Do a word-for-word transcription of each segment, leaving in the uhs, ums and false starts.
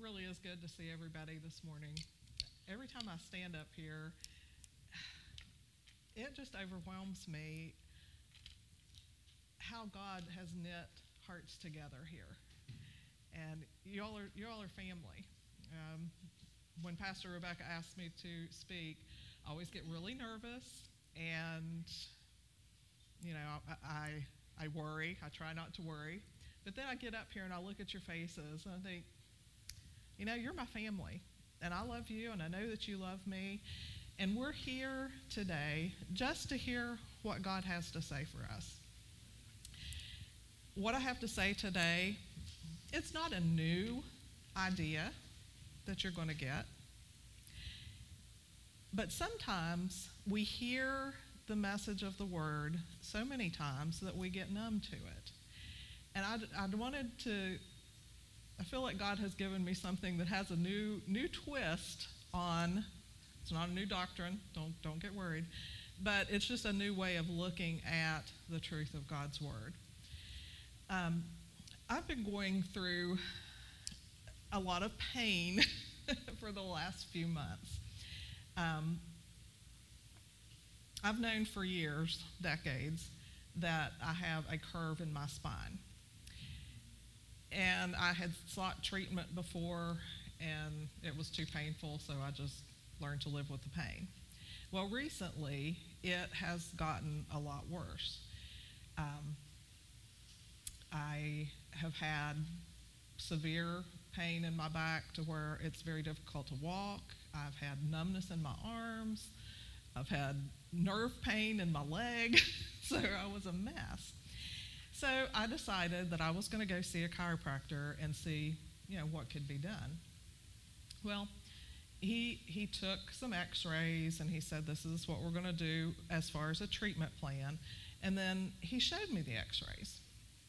really is good to see everybody this morning. Every time I stand up here, it just overwhelms me how God has knit hearts together here. And y'all are, y'all are family. Um, when Pastor Rebecca asked me to speak, I always get really nervous, and you know, I, I, I worry. I try not to worry. But then I get up here and I look at your faces and I think, you know, you're my family, and I love you, and I know that you love me. And we're here today just to hear what God has to say for us. What I have to say today, it's not a new idea that you're going to get. But sometimes we hear the message of the word so many times that we get numb to it. And I, I wanted to, I feel like God has given me something that has a new new twist on, it's not a new doctrine, don't, don't get worried, but it's just a new way of looking at the truth of God's word. Um, I've been going through a lot of pain for the last few months. Um, I've known for years, decades, that I have a curve in my spine. And I had sought treatment before, and it was too painful, so I just learned to live with the pain. Well, recently, it has gotten a lot worse. Um, I have had severe pain in my back to where it's very difficult to walk. I've had numbness in my arms. I've had nerve pain in my leg, so I was a mess. So I decided that I was going to go see a chiropractor and see, you know, what could be done. Well, he he took some x-rays and he said, this is what we're going to do as far as a treatment plan. And then he showed me the x-rays.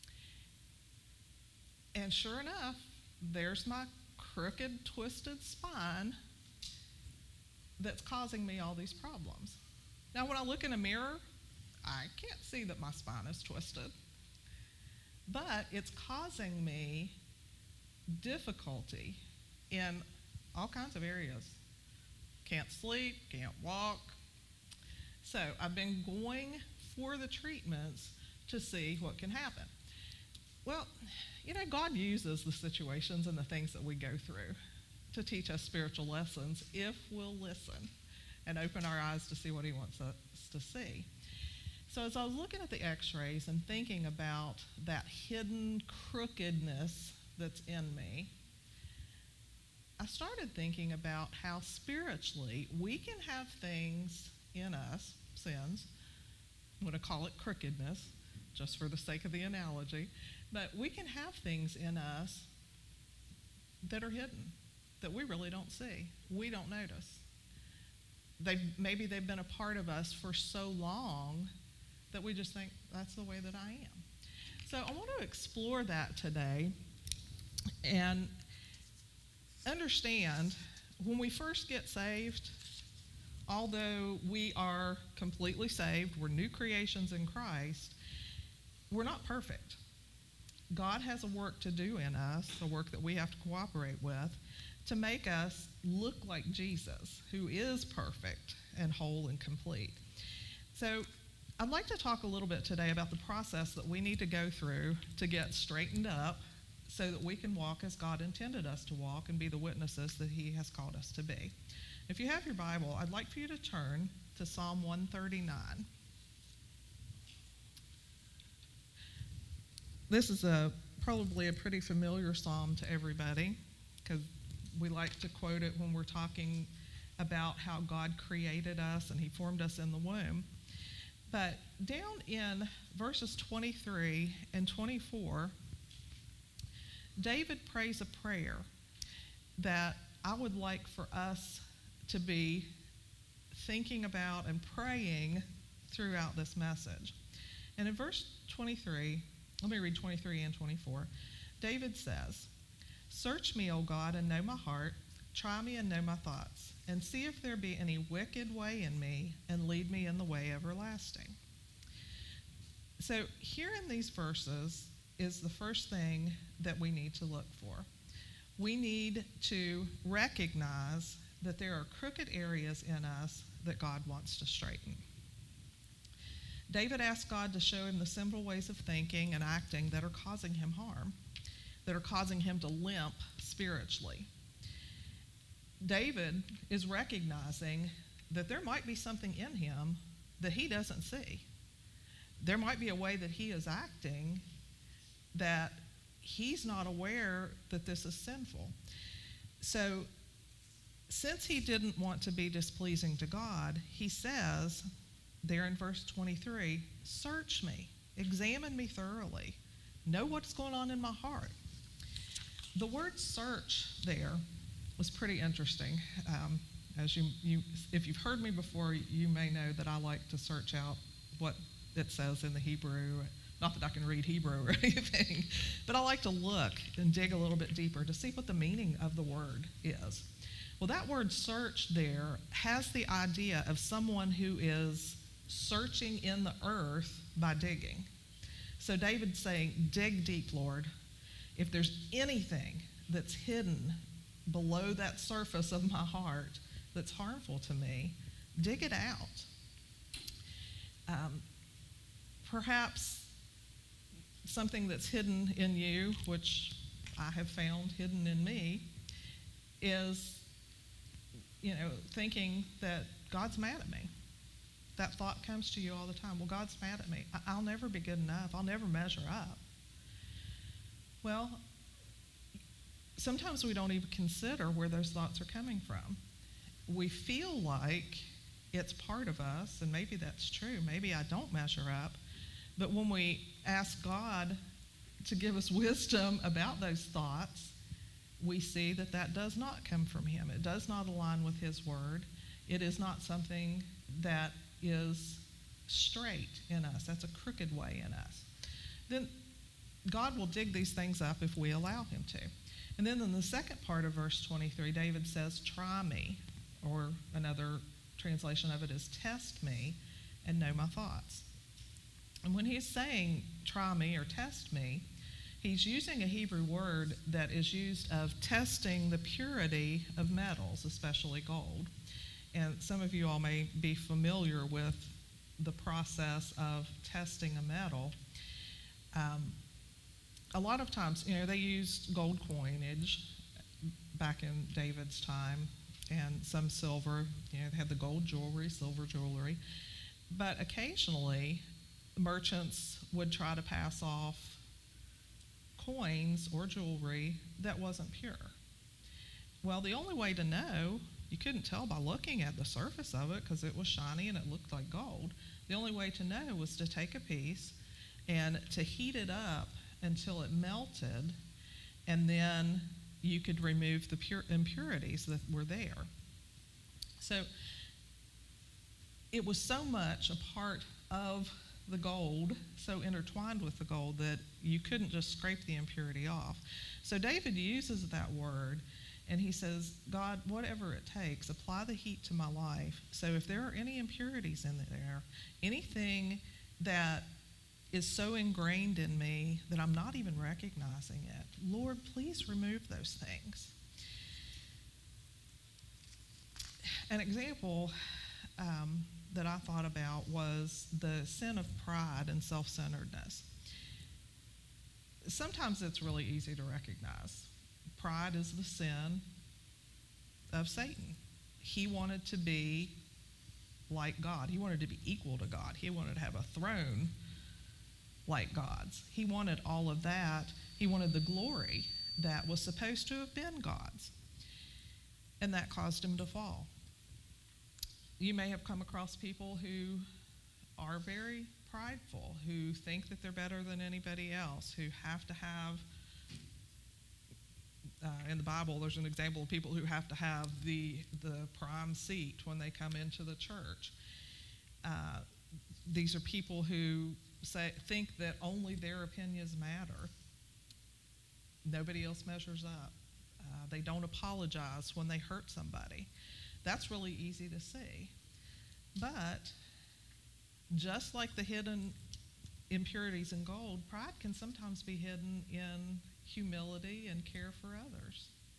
And sure enough, there's my crooked, twisted spine that's causing me all these problems. Now, when I look in a mirror, I can't see that my spine is twisted. But it's causing me difficulty in all kinds of areas. Can't sleep, can't walk. So I've been going for the treatments to see what can happen. Well, you know, God uses the situations and the things that we go through to teach us spiritual lessons if we'll listen and open our eyes to see what he wants us to see. So as I was looking at the x-rays and thinking about that hidden crookedness that's in me, I started thinking about how spiritually we can have things in us, sins, I'm going to call it crookedness, just for the sake of the analogy, but we can have things in us that are hidden, that we really don't see, we don't notice. They maybe they've been a part of us for so long that we just think, that's the way that I am. So I want to explore that today and understand when we first get saved, although we are completely saved, we're new creations in Christ, we're not perfect. God has a work to do in us, a work that we have to cooperate with, to make us look like Jesus, who is perfect and whole and complete. So I'd like to talk a little bit today about the process that we need to go through to get straightened up so that we can walk as God intended us to walk and be the witnesses that he has called us to be. If you have your Bible, I'd like for you to turn to Psalm one thirty-nine. This is a probably a pretty familiar psalm to everybody because we like to quote it when we're talking about how God created us and he formed us in the womb. But down in verses twenty-three and twenty-four, David prays a prayer that I would like for us to be thinking about and praying throughout this message. And in verse twenty-three, let me read twenty-three and twenty-four. David says, "Search me, O God, and know my heart. Try me and know my thoughts, and see if there be any wicked way in me, and lead me in the way everlasting." So here in these verses is the first thing that we need to look for. We need to recognize that there are crooked areas in us that God wants to straighten. David asked God to show him the simple ways of thinking and acting that are causing him harm, that are causing him to limp spiritually. David is recognizing that there might be something in him that he doesn't see. There might be a way that he is acting that he's not aware that this is sinful. So, since he didn't want to be displeasing to God, he says there in verse twenty-three, search me, examine me thoroughly, know what's going on in my heart. The word search there was pretty interesting. Um, as you, you, if you've heard me before, you may know that I like to search out what it says in the Hebrew. Not that I can read Hebrew or anything, but I like to look and dig a little bit deeper to see what the meaning of the word is. Well, that word search there has the idea of someone who is searching in the earth by digging. So David's saying, dig deep, Lord. If there's anything that's hidden below that surface of my heart that's harmful to me, dig it out. Um, perhaps something that's hidden in you, which I have found hidden in me, is, you know, thinking that God's mad at me. That thought comes to you all the time. Well, God's mad at me. I- I'll never be good enough. I'll never measure up. Well, sometimes we don't even consider where those thoughts are coming from. We feel like it's part of us, and maybe that's true. Maybe I don't measure up. But when we ask God to give us wisdom about those thoughts, we see that that does not come from him. It does not align with his word. It is not something that is straight in us. That's a crooked way in us. Then God will dig these things up if we allow him to. And then in the second part of verse twenty-three, David says, try me, or another translation of it is test me and know my thoughts. And when he's saying try me or test me, he's using a Hebrew word that is used of testing the purity of metals, especially gold. And some of you all may be familiar with the process of testing a metal. Um, a lot of times, you know, they used gold coinage back in David's time, and some silver. You know, they had the gold jewelry, silver jewelry. But occasionally, merchants would try to pass off coins or jewelry that wasn't pure. Well, the only way to know, you couldn't tell by looking at the surface of it because it was shiny and it looked like gold. The only way to know was to take a piece and to heat it up until it melted, and then you could remove the pure impurities that were there. So it was so much a part of the gold, so intertwined with the gold, that you couldn't just scrape the impurity off. So David uses that word, and he says, God, whatever it takes, apply the heat to my life. So if there are any impurities in there, anything that is so ingrained in me that I'm not even recognizing it, Lord, please remove those things. An example um, that I thought about was the sin of pride and self-centeredness. Sometimes it's really easy to recognize. Pride is the sin of Satan. He wanted to be like God. He wanted to be equal to God. He wanted to have a throne like God's. He wanted all of that. He wanted the glory that was supposed to have been God's. And that caused him to fall. You may have come across people who are very prideful, who think that they're better than anybody else, who have to have, uh, in the Bible, there's an example of people who have to have the, the prime seat when they come into the church. Uh, these are people who say, think that only their opinions matter. Nobody else measures up. Uh, they don't apologize when they hurt somebody. That's really easy to see. But just like the hidden impurities in gold, pride can sometimes be hidden in humility and care for others.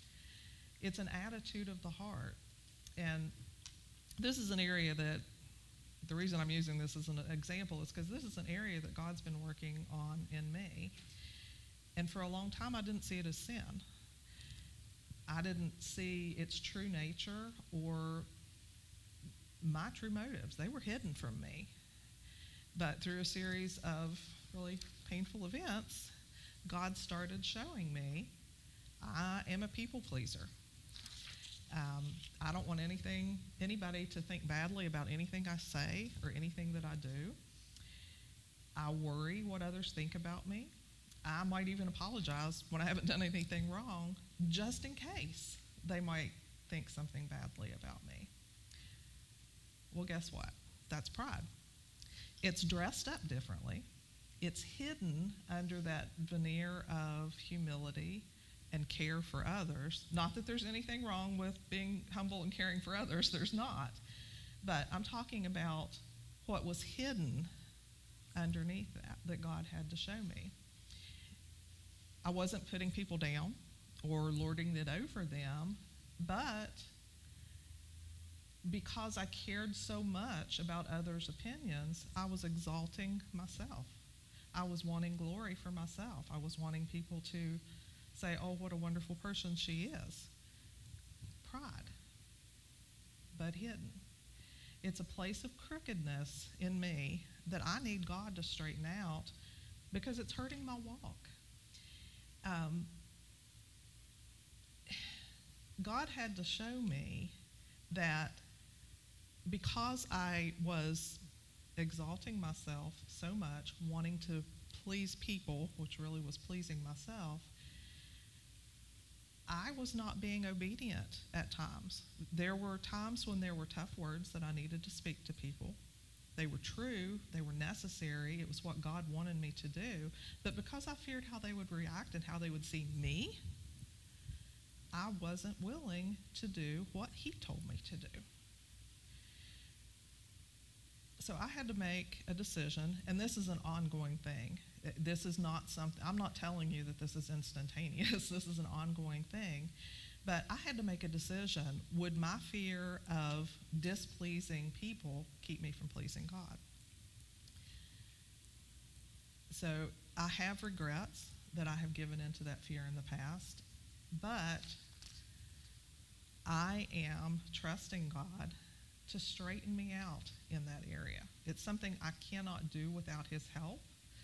It's an attitude of the heart. And this is an area that, the reason I'm using this as an example is because this is an area that God's been working on in me. And for a long time, I didn't see it as sin. I didn't see its true nature or my true motives. They were hidden from me. But through a series of really painful events, God started showing me I am a people pleaser. Um, I don't want anything, anybody to think badly about anything I say or anything that I do. I worry what others think about me. I might even apologize when I haven't done anything wrong, just in case they might think something badly about me. Well, guess what? That's pride. It's dressed up differently. It's hidden under that veneer of humility and care for others. Not that there's anything wrong with being humble and caring for others. There's not. But I'm talking about what was hidden underneath that, that God had to show me. I wasn't putting people down or lording it over them, but because I cared so much about others' opinions, I was exalting myself. I was wanting glory for myself. I was wanting people to say, oh, what a wonderful person she is. Pride, but hidden. It's a place of crookedness in me that I need God to straighten out because it's hurting my walk. Um, God had to show me that because I was exalting myself so much, wanting to please people, which really was pleasing myself, I was not being obedient at times. There were times when there were tough words that I needed to speak to people. They were true, they were necessary, it was what God wanted me to do. But because I feared how they would react and how they would see me, I wasn't willing to do what He told me to do. So I had to make a decision, and this is an ongoing thing. This is not something, I'm not telling you that this is instantaneous. This is an ongoing thing. But I had to make a decision. Would my fear of displeasing people keep me from pleasing God? So I have regrets that I have given into that fear in the past, but I am trusting God to straighten me out in that area. It's something I cannot do without His help,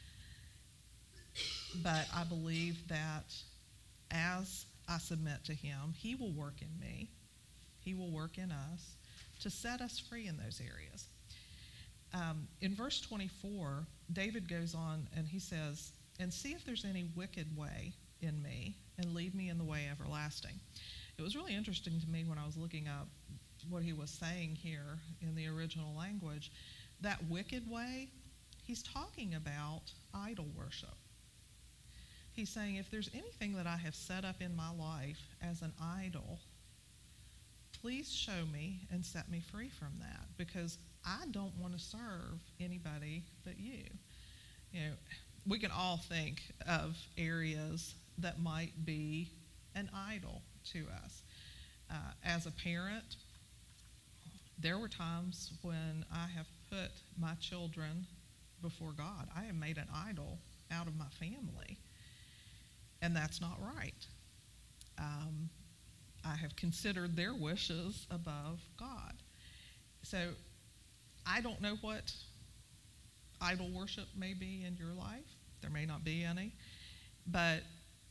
but I believe that as I submit to Him, He will work in me, He will work in us to set us free in those areas. Um, in verse twenty-four, David goes on and he says, and see if there's any wicked way in me, and lead me in the way everlasting. It was really interesting to me when I was looking up what he was saying here in the original language. That wicked way, he's talking about idol worship. He's saying, if there's anything that I have set up in my life as an idol, please show me and set me free from that, because I don't want to serve anybody but you. You know, we can all think of areas that might be an idol to us. Uh, as a parent, there were times when I have put my children before God. I have made an idol out of my family, and that's not right. Um, I have considered their wishes above God. So I don't know what idol worship may be in your life. There may not be any, but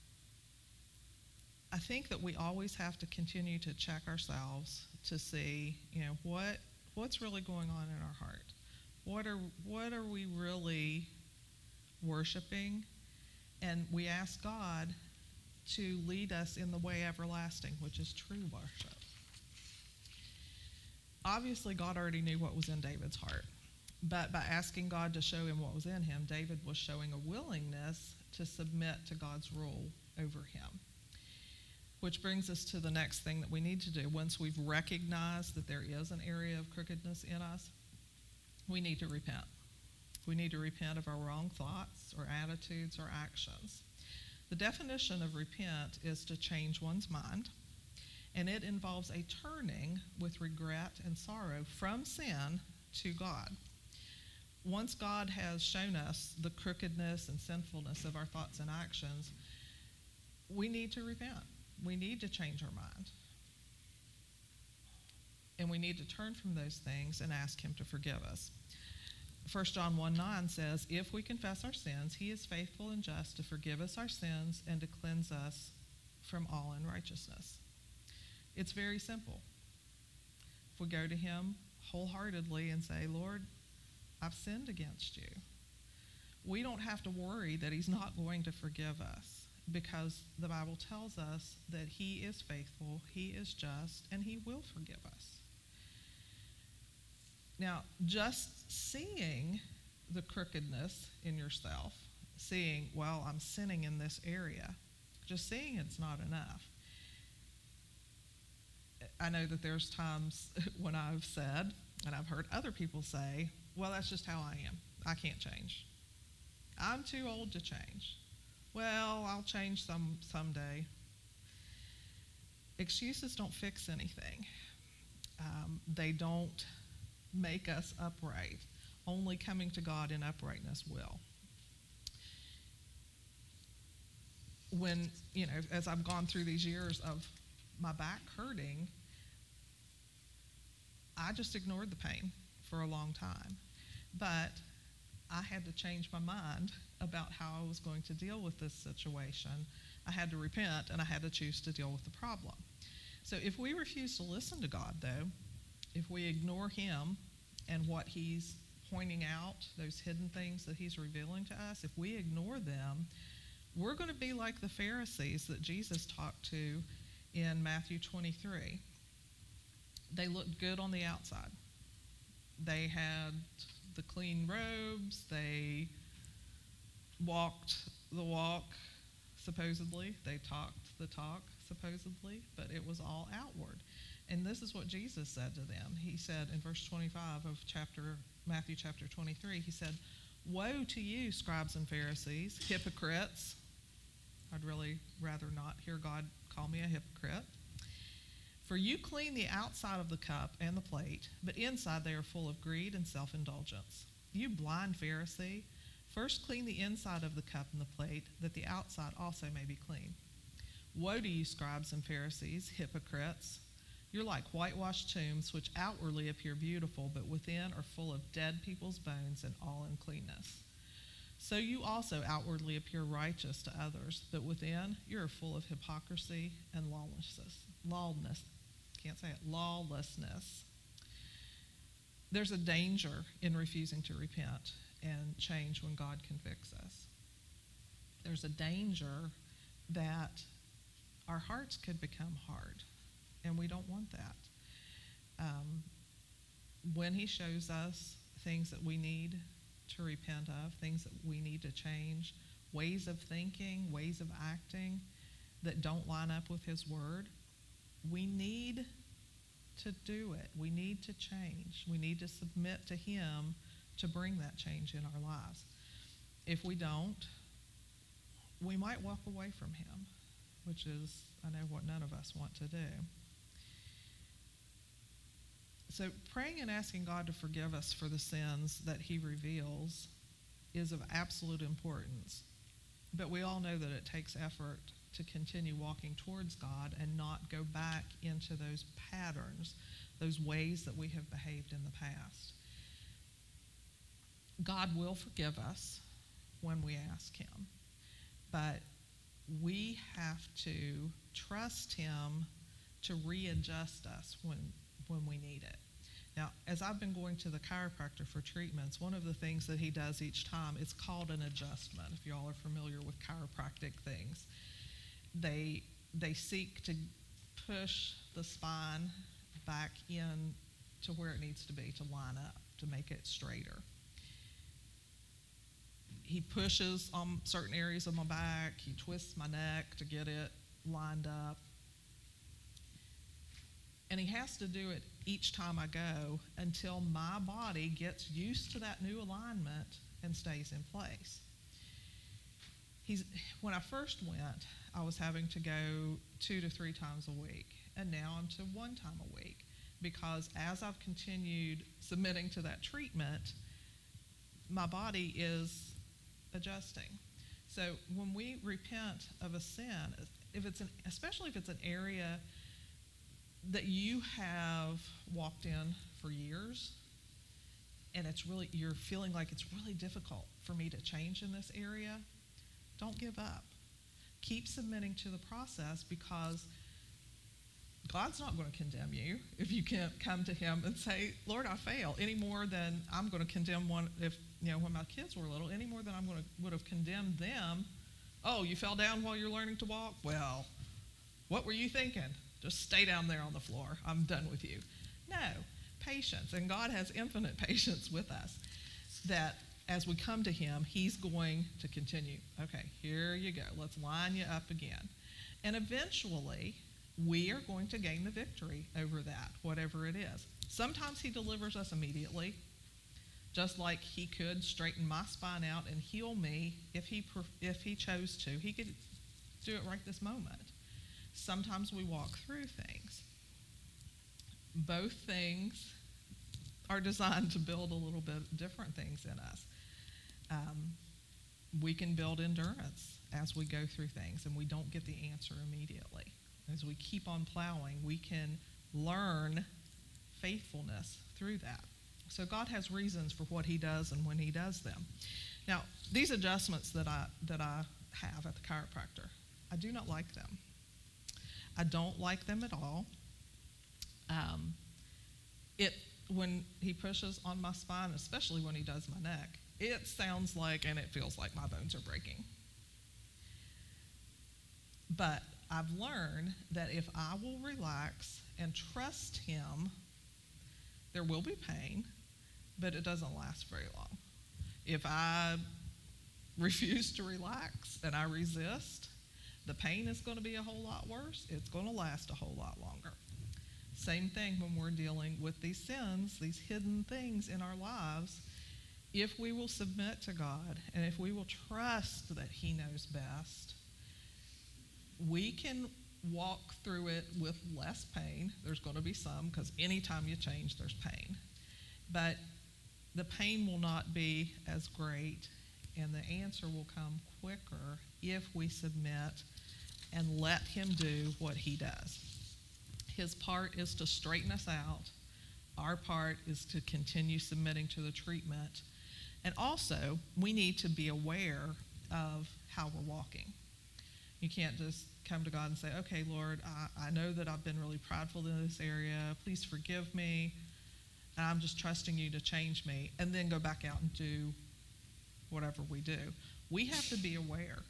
I think that we always have to continue to check ourselves to see, you know, what what's really going on in our heart. What are what are we really worshiping? And we ask God to lead us in the way everlasting, which is true worship. Obviously, God already knew what was in David's heart. But by asking God to show him what was in him, David was showing a willingness to submit to God's rule over him. Which brings us to the next thing that we need to do. Once we've recognized that there is an area of crookedness in us, we need to repent. We need to repent of our wrong thoughts or attitudes or actions. The definition of repent is to change one's mind And it involves a turning with regret and sorrow from sin to God. Once God has shown us the crookedness and sinfulness of our thoughts and actions, we need to repent. We need to change our mind. And we need to turn from those things and ask him to forgive us. First John one nine says, if we confess our sins, he is faithful and just to forgive us our sins and to cleanse us from all unrighteousness. It's very simple. If we go to him wholeheartedly and say, Lord, I've sinned against you, we don't have to worry that he's not going to forgive us, because the Bible tells us that he is faithful, he is just, and he will forgive us. Now, just seeing the crookedness in yourself, seeing, well, I'm sinning in this area, just seeing it's not enough. I know that there's times when I've said, and I've heard other people say, well, that's just how I am. I can't change. I'm too old to change. Well, I'll change some someday. Excuses don't fix anything. Um, they don't make us upright. Only coming to God in uprightness will. When, you know, as I've gone through these years of my back hurting, I just ignored the pain for a long time. But I had to change my mind about how I was going to deal with this situation. I had to repent, and I had to choose to deal with the problem. So if we refuse to listen to God, though, if we ignore him and what he's pointing out, those hidden things that he's revealing to us, if we ignore them, we're going to be like the Pharisees that Jesus talked to in Matthew twenty-three. They looked good on the outside. They had the clean robes. They walked the walk, supposedly. They talked the talk, supposedly, but it was all outward. And this is what Jesus said to them. He said in verse twenty-five of chapter Matthew chapter twenty-three, he said, woe to you, scribes and Pharisees, hypocrites. I'd really rather not hear God call me a hypocrite. For you clean the outside of the cup and the plate, but inside they are full of greed and self-indulgence. You blind Pharisee, first clean the inside of the cup and the plate, that the outside also may be clean. Woe to you, scribes and Pharisees, hypocrites! You're like whitewashed tombs, which outwardly appear beautiful, but within are full of dead people's bones and all uncleanness. So you also outwardly appear righteous to others, but within you are full of hypocrisy and lawlessness. Lawlessness. Can't say it. Lawlessness. There's a danger in refusing to repent and change when God can fix us. There's a danger that our hearts could become hard, and we don't want that. Um, when he shows us things that we need to repent of, things that we need to change, ways of thinking, ways of acting that don't line up with his word, we need to do it. We need to change. We need to submit to him to bring that change in our lives. If we don't, we might walk away from him, which is, I know, what none of us want to do. So praying and asking God to forgive us for the sins that he reveals is of absolute importance. But we all know that it takes effort to continue walking towards God and not go back into those patterns, those ways that we have behaved in the past. God will forgive us when we ask him, but we have to trust him to readjust us when, when we need it. Now, as I've been going to the chiropractor for treatments, one of the things that he does each time is called an adjustment, if you all are familiar with chiropractic things. They, they seek to push the spine back in to where it needs to be to line up, to make it straighter. He pushes on certain areas of my back. He twists my neck to get it lined up. And he has to do it each time I go until my body gets used to that new alignment and stays in place. he's when I first went, I was having to go two to three times a week, and now I'm to one time a week, because as I've continued submitting to that treatment, my body is adjusting. So when we repent of a sin, if it's an, especially if it's an area that you have walked in for years, and it's really, you're feeling like it's really difficult for me to change in this area, don't give up. Keep submitting to the process, because God's not going to condemn you if you can't come to him and say, Lord, I fail, any more than I'm going to condemn one, if, you know, when my kids were little, any more than I'm going to would have condemned them. Oh, you fell down while you're learning to walk? Well, what were you thinking? Just stay down there on the floor. I'm done with you. No, patience. And God has infinite patience with us, that as we come to him, he's going to continue. Okay, here you go. Let's line you up again. And eventually, we are going to gain the victory over that, whatever it is. Sometimes he delivers us immediately, just like he could straighten my spine out and heal me if he if he chose to. He could do it right this moment. Sometimes we walk through things. Both things are designed to build a little bit different things in us. Um, we can build endurance as we go through things, and we don't get the answer immediately. As we keep on plowing, we can learn faithfulness through that. So God has reasons for what he does and when he does them. Now, these adjustments that I that I have at the chiropractor, I do not like them. I don't like them at all. Um, it when he pushes on my spine, especially when he does my neck, it sounds like and it feels like my bones are breaking. But I've learned that if I will relax and trust him, there will be pain, but it doesn't last very long. If I refuse to relax and I resist, the pain is going to be a whole lot worse. It's going to last a whole lot longer. Same thing when we're dealing with these sins, these hidden things in our lives. If we will submit to God and if we will trust that he knows best, we can walk through it with less pain. There's going to be some, because anytime you change, there's pain. But the pain will not be as great, and the answer will come quicker if we submit and let him do what he does. His part is to straighten us out. Our part is to continue submitting to the treatment. And also, we need to be aware of how we're walking. You can't just come to God and say, okay, Lord, I, I know that I've been really prideful in this area. Please forgive me. And I'm just trusting you to change me. And then go back out and do whatever we do. We have to be aware.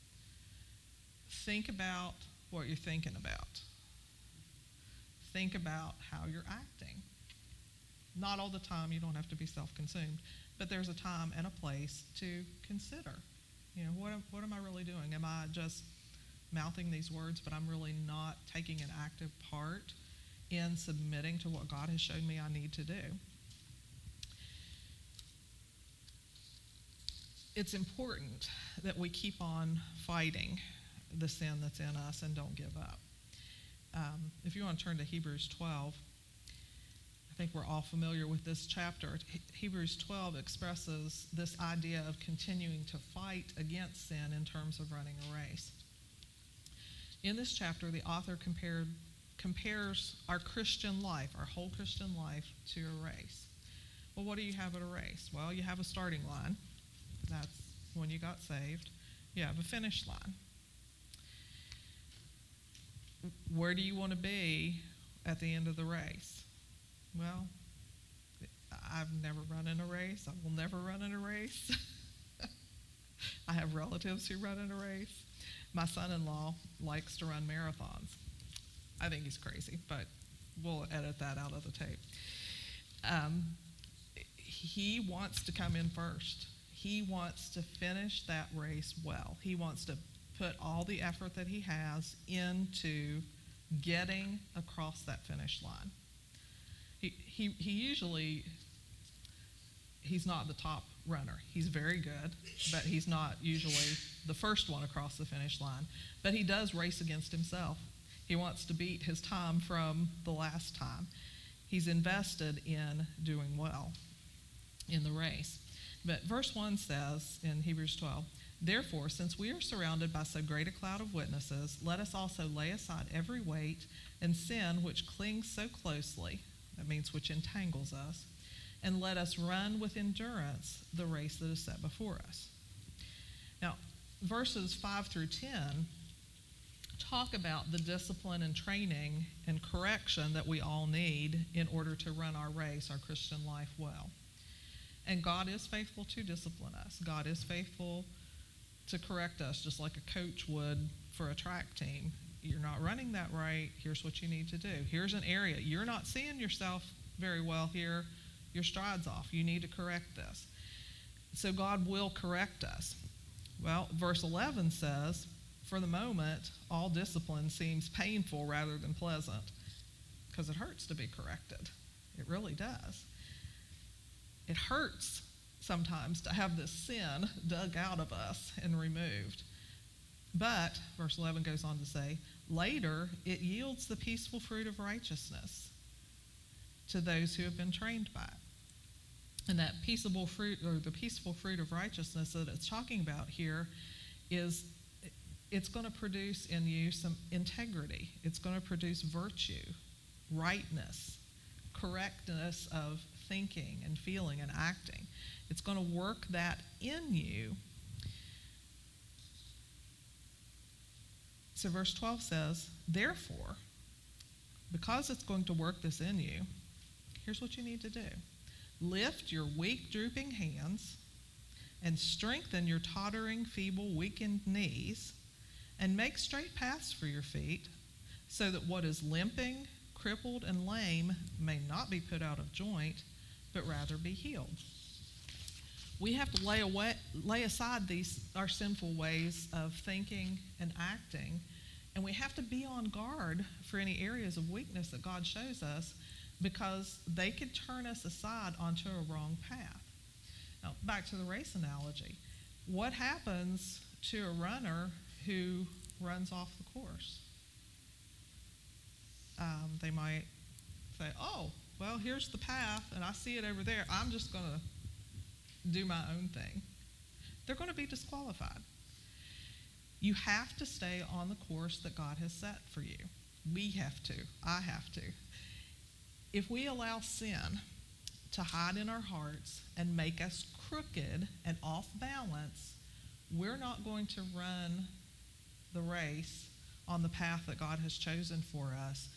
Think about what you're thinking about. Think about how you're acting. Not all the time. You don't have to be self-consumed. But there's a time and a place to consider. You know, what, what am I really doing? Am I just mouthing these words, but I'm really not taking an active part in submitting to what God has shown me I need to do? It's important that we keep on fighting the sin that's in us and don't give up. Um, if you want to turn to Hebrews twelve, I think we're all familiar with this chapter. Hebrews twelve expresses this idea of continuing to fight against sin in terms of running a race. In this chapter, the author compared, compares our Christian life, our whole Christian life, to a race. Well, what do you have at a race? Well, you have a starting line. That's when you got saved. You have a finish line. Where do you want to be at the end of the race? Well, I've never run in a race. I will never run in a race. I have relatives who run in a race. My son-in-law likes to run marathons. I think he's crazy, but we'll edit that out of the tape. Um, he wants to come in first. He wants to finish that race well. He wants to put all the effort that he has into getting across that finish line. He, he, he usually, he's not the top runner. He's very good, but he's not usually the first one across the finish line. But he does race against himself. He wants to beat his time from the last time. He's invested in doing well in the race. But verse one says in Hebrews twelve, therefore, since we are surrounded by so great a cloud of witnesses, let us also lay aside every weight and sin which clings so closely, that means which entangles us, and let us run with endurance the race that is set before us. Now, verses five through ten talk about the discipline and training and correction that we all need in order to run our race, our Christian life, well. And God is faithful to discipline us. God is faithful to correct us, just like a coach would for a track team. You're not running that right. Here's what you need to do. Here's an area. You're not seeing yourself very well here. Your stride's off. You need to correct this. So God will correct us. Well, verse eleven says, for the moment, all discipline seems painful rather than pleasant, because it hurts to be corrected. It really does. It hurts sometimes to have this sin dug out of us and removed. But, verse eleven goes on to say, later it yields the peaceful fruit of righteousness to those who have been trained by it. And that peaceable fruit, or the peaceful fruit of righteousness that it's talking about here, is it's going to produce in you some integrity. It's going to produce virtue, rightness, correctness of thinking and feeling and acting. It's going to work that in you. So verse twelve says, therefore, because it's going to work this in you, here's what you need to do. Lift your weak, drooping hands and strengthen your tottering, feeble, weakened knees, and make straight paths for your feet, so that what is limping, crippled, and lame may not be put out of joint, but rather be healed. We have to lay away, lay aside these our sinful ways of thinking and acting, and we have to be on guard for any areas of weakness that God shows us, because they could turn us aside onto a wrong path. Now, back to the race analogy. What happens to a runner who runs off the course? Um, they might say, oh, well, here's the path, and I see it over there. I'm just going to do my own thing. They're going to be disqualified. You have to stay on the course that God has set for you. We have to. I have to. If we allow sin to hide in our hearts and make us crooked and off balance, we're not going to run the race on the path that God has chosen for us.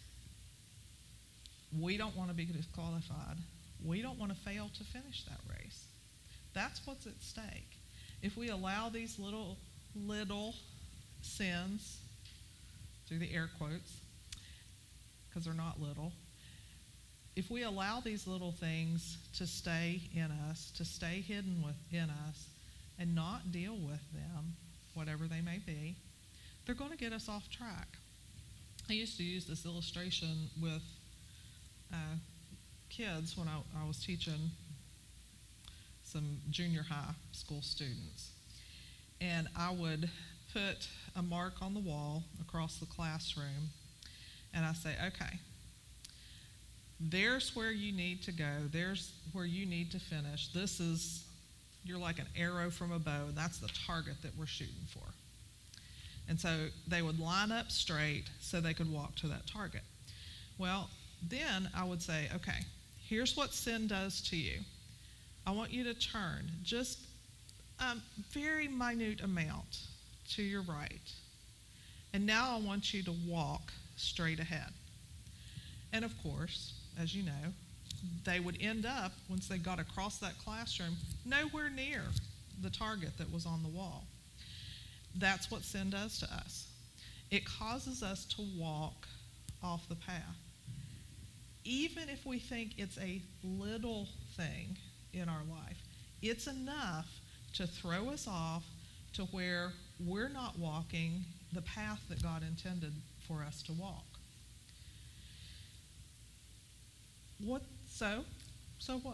We don't want to be disqualified. We don't want to fail to finish that race. That's what's at stake. If we allow these little, little sins, through the air quotes, because they're not little, if we allow these little things to stay in us, to stay hidden within us, and not deal with them, whatever they may be, they're going to get us off track. I used to use this illustration with uh, kids when I, I was teaching some junior high school students. And I would put a mark on the wall across the classroom, and I say, okay, there's where you need to go. There's where you need to finish. This is, you're like an arrow from a bow, and that's the target that we're shooting for. And so they would line up straight so they could walk to that target. Well, then I would say, okay, here's what sin does to you. I want you to turn just a very minute amount to your right. And now I want you to walk straight ahead. And of course, as you know, they would end up, once they got across that classroom, nowhere near the target that was on the wall. That's what sin does to us. It causes us to walk off the path. Even if we think it's a little thing in our life, it's enough to throw us off to where we're not walking the path that God intended for us to walk. What, so, so what?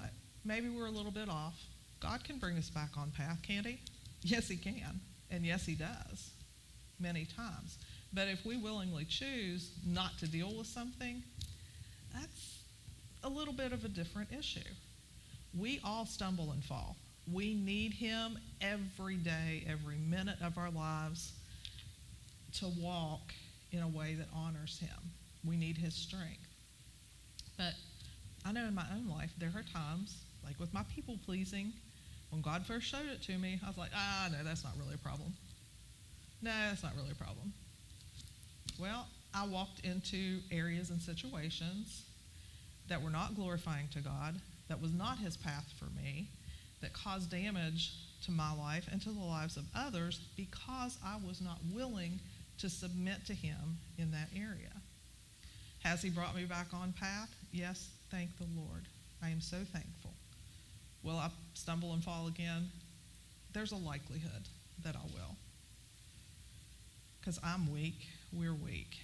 maybe we're a little bit off. God can bring us back on path, can't he? Yes, he can. And yes, he does, many times. But if we willingly choose not to deal with something, that's a little bit of a different issue. We all stumble and fall. We need him every day, every minute of our lives to walk in a way that honors him. We need his strength. But I know in my own life, there are times, like with my people pleasing, when God first showed it to me, I was like, ah, no, that's not really a problem. No, that's not really a problem. Well, I walked into areas and situations that were not glorifying to God, that was not his path for me, that caused damage to my life and to the lives of others because I was not willing to submit to him in that area. Has he brought me back on path? Yes, thank the Lord. I am so thankful. Will I stumble and fall again? There's a likelihood that I will. Because I'm weak, we're weak.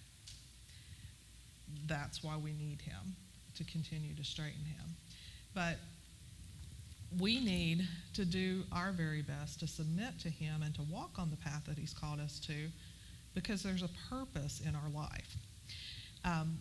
That's why we need him, to continue to straighten him. But we need to do our very best to submit to him and to walk on the path that he's called us to, because there's a purpose in our life. Um,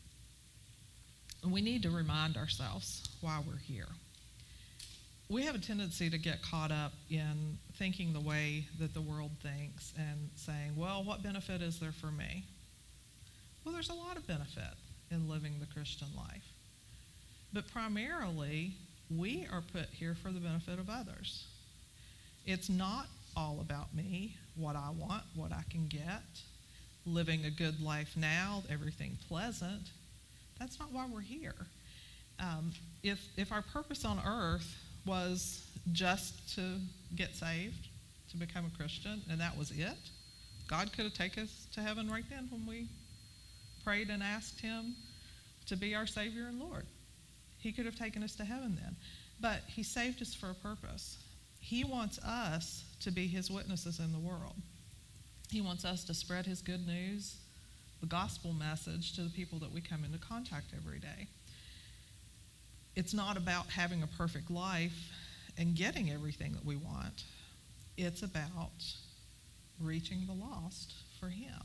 we need to remind ourselves why we're here. We have a tendency to get caught up in thinking the way that the world thinks and saying, well, what benefit is there for me? Well, there's a lot of benefit in living the Christian life. But primarily, we are put here for the benefit of others. It's not all about me, what I want, what I can get, living a good life now, everything pleasant. That's not why we're here. Um, if, if our purpose on earth was just to get saved, to become a Christian, and that was it, God could have taken us to heaven right then when we prayed and asked him to be our Savior and Lord. He could have taken us to heaven then. But he saved us for a purpose. He wants us to be his witnesses in the world. He wants us to spread his good news, the gospel message, to the people that we come into contact every day. It's not about having a perfect life and getting everything that we want. It's about reaching the lost for him.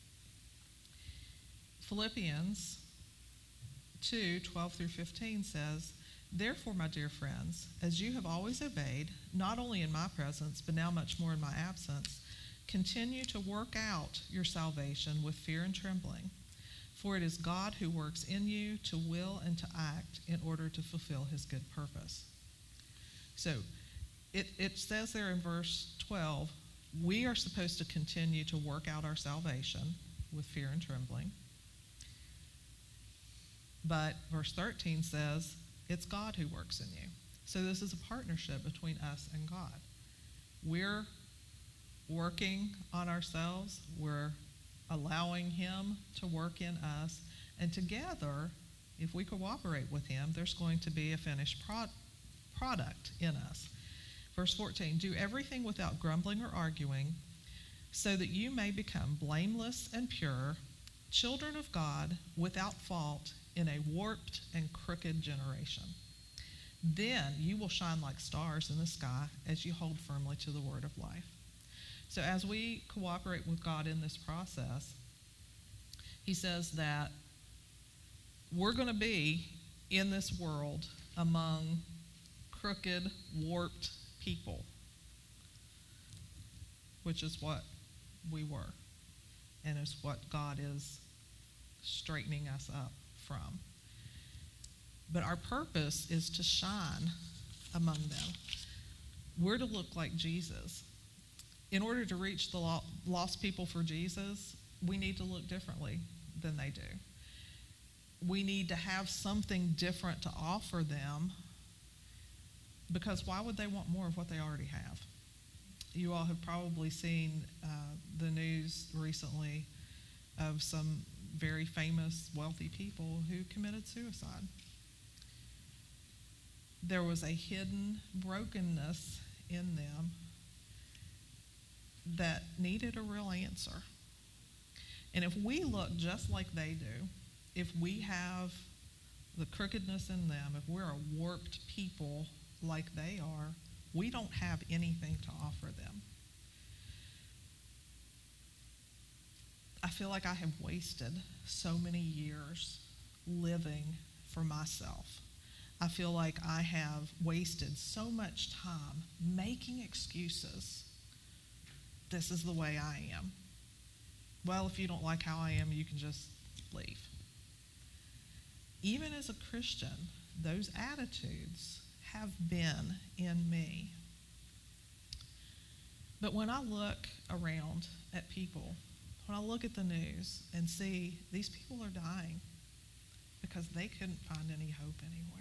Philippians two, twelve through fifteen says, therefore, my dear friends, as you have always obeyed, not only in my presence, but now much more in my absence, continue to work out your salvation with fear and trembling. For it is God who works in you to will and to act in order to fulfill his good purpose. So it, it says there in verse twelve, we are supposed to continue to work out our salvation with fear and trembling. But verse thirteen says, it's God who works in you. So this is a partnership between us and God. We're working on ourselves. We're allowing him to work in us. And together, if we cooperate with him, there's going to be a finished pro- product in us. Verse fourteen, do everything without grumbling or arguing, so that you may become blameless and pure, children of God without fault, in a warped and crooked generation. Then you will shine like stars in the sky as you hold firmly to the word of life. So as we cooperate with God in this process, he says that we're going to be in this world among crooked, warped people, which is what we were, and is what God is straightening us up from. But our purpose is to shine among them. We're to look like Jesus. In order to reach the lost people for Jesus, we need to look differently than they do. We need to have something different to offer them, because why would they want more of what they already have? You all have probably seen uh, the news recently of some very famous, wealthy people who committed suicide. There was a hidden brokenness in them that needed a real answer. And if we look just like they do, if we have the crookedness in them, if we're a warped people like they are, we don't have anything to offer them. I feel like I have wasted so many years living for myself. I feel like I have wasted so much time making excuses. This is the way I am. Well, if you don't like how I am, you can just leave. Even as a Christian, those attitudes have been in me. But when I look around at people, when I look at the news and see these people are dying because they couldn't find any hope anywhere,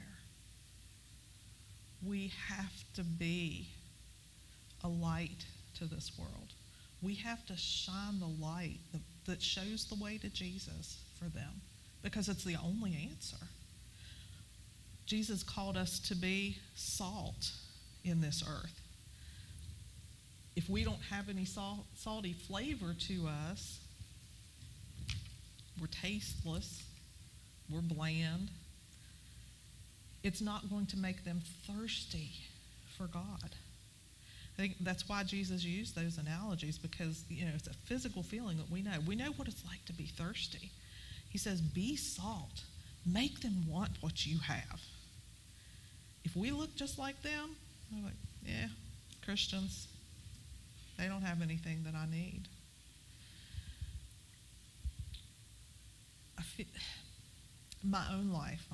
we have to be a light to this world. We have to shine the light that, that shows the way to Jesus for them, because it's the only answer. Jesus called us to be salt in this earth. If we don't have any salt, salty flavor to us, we're tasteless, we're bland. It's not going to make them thirsty for God. I think that's why Jesus used those analogies, because, you know, it's a physical feeling that we know. We know what it's like to be thirsty. He says, be salt. Make them want what you have. If we look just like them, we're like, yeah, Christians, they don't have anything that I need. I feel, my own life,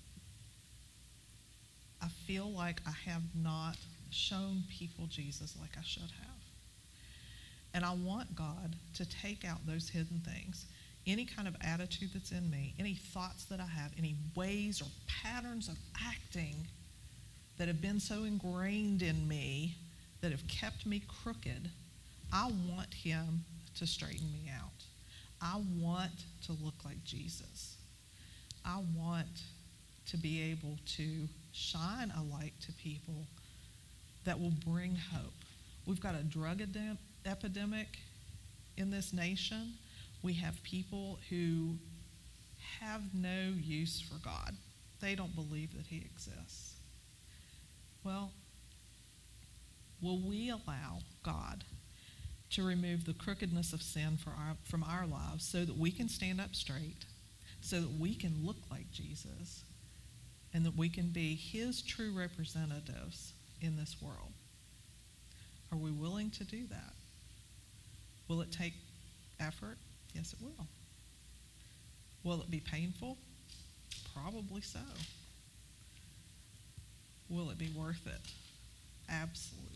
I feel like I have not shown people Jesus like I should have. And I want God to take out those hidden things, any kind of attitude that's in me, any thoughts that I have, any ways or patterns of acting that have been so ingrained in me that have kept me crooked. I want him to straighten me out. I want to look like Jesus. I want to be able to shine a light to people that will bring hope. We've got a drug ed- epidemic in this nation. We have people who have no use for God. They don't believe that he exists. Well, will we allow God to remove the crookedness of sin for our, from our lives so that we can stand up straight, so that we can look like Jesus, and that we can be his true representatives in this world? Are we willing to do that? Will it take effort? Yes, it will. Will it be painful? Probably so. Will it be worth it? Absolutely.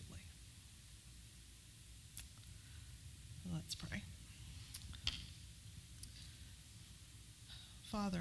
Let's pray. Father,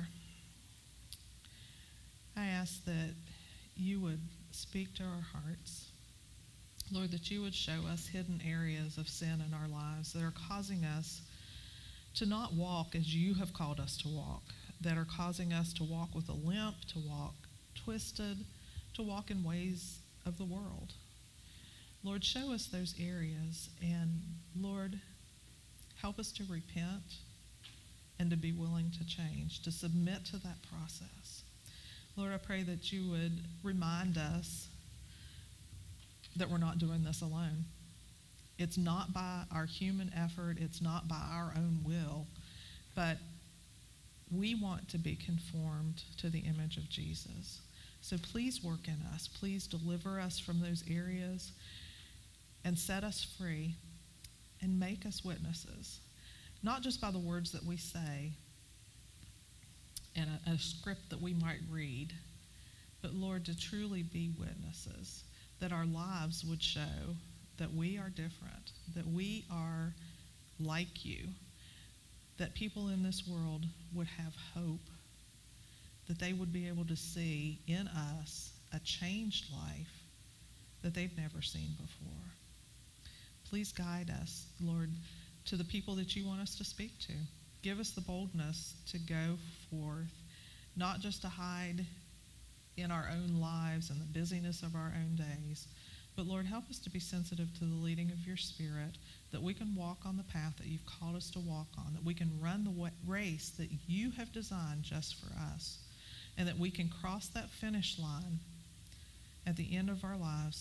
I ask that you would speak to our hearts. Lord, that you would show us hidden areas of sin in our lives that are causing us to not walk as you have called us to walk, that are causing us to walk with a limp, to walk twisted, to walk in ways of the world. Lord, show us those areas, and Lord, help us to repent and to be willing to change, to submit to that process. Lord, I pray that you would remind us that we're not doing this alone. It's not by our human effort, it's not by our own will, but we want to be conformed to the image of Jesus. So please work in us. Please deliver us from those areas and set us free and make us witnesses, not just by the words that we say and a, a script that we might read, but Lord, to truly be witnesses, that our lives would show that we are different, that we are like you, that people in this world would have hope, that they would be able to see in us a changed life that they've never seen before. Please guide us, Lord, to the people that you want us to speak to. Give us the boldness to go forth, not just to hide in our own lives and the busyness of our own days, but Lord, help us to be sensitive to the leading of your Spirit, that we can walk on the path that you've called us to walk on, that we can run the race that you have designed just for us. and that we can cross that finish line at the end of our lives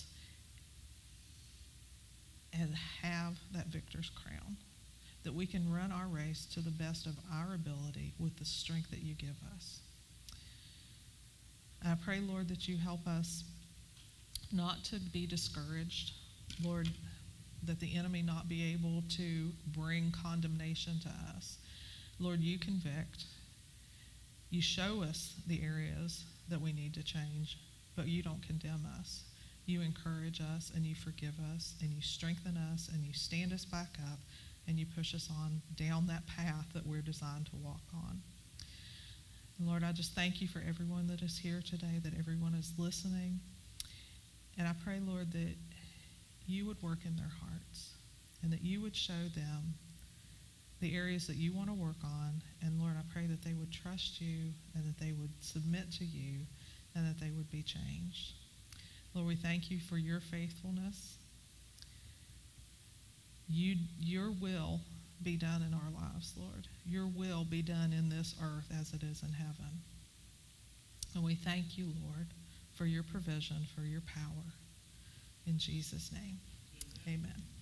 and have that victor's crown, that we can run our race to the best of our ability with the strength that you give us. I pray, Lord, that you help us not to be discouraged, Lord, that the enemy not be able to bring condemnation to us. Lord, you convict. You show us the areas that we need to change, but you don't condemn us. You encourage us, and you forgive us, and you strengthen us, and you stand us back up, and you push us on down that path that we're designed to walk on. And Lord, I just thank you for everyone that is here today, that everyone is listening. And I pray, Lord, that you would work in their hearts, and that you would show them the areas that you want to work on. And Lord, I pray that they would trust you, and that they would submit to you, and that they would be changed. Lord, we thank you for your faithfulness. You, your will be done in our lives, Lord. Your will be done in this earth as it is in heaven. And we thank you, Lord, for your provision, for your power. In Jesus' name, amen.